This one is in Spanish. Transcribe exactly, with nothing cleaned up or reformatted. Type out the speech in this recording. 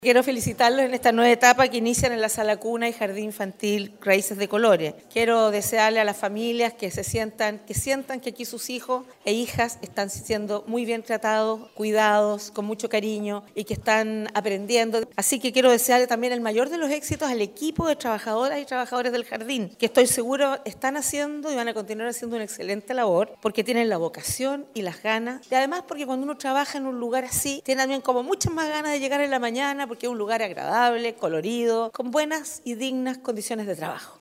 Quiero felicitarlos en esta nueva etapa que inician en la Sala Cuna y Jardín Infantil Raíces de Colores. Quiero desearle a las familias que se sientan, que sientan que aquí sus hijos e hijas están siendo muy bien tratados, cuidados, con mucho cariño y que están aprendiendo. Así que quiero desearle también el mayor de los éxitos al equipo de trabajadoras y trabajadores del jardín, que estoy seguro están haciendo y van a continuar haciendo una excelente labor porque tienen la vocación y las ganas. Y además porque cuando uno trabaja en un lugar así, tiene también como muchas más ganas de llegar en la mañana porque es un lugar agradable, colorido, con buenas y dignas condiciones de trabajo.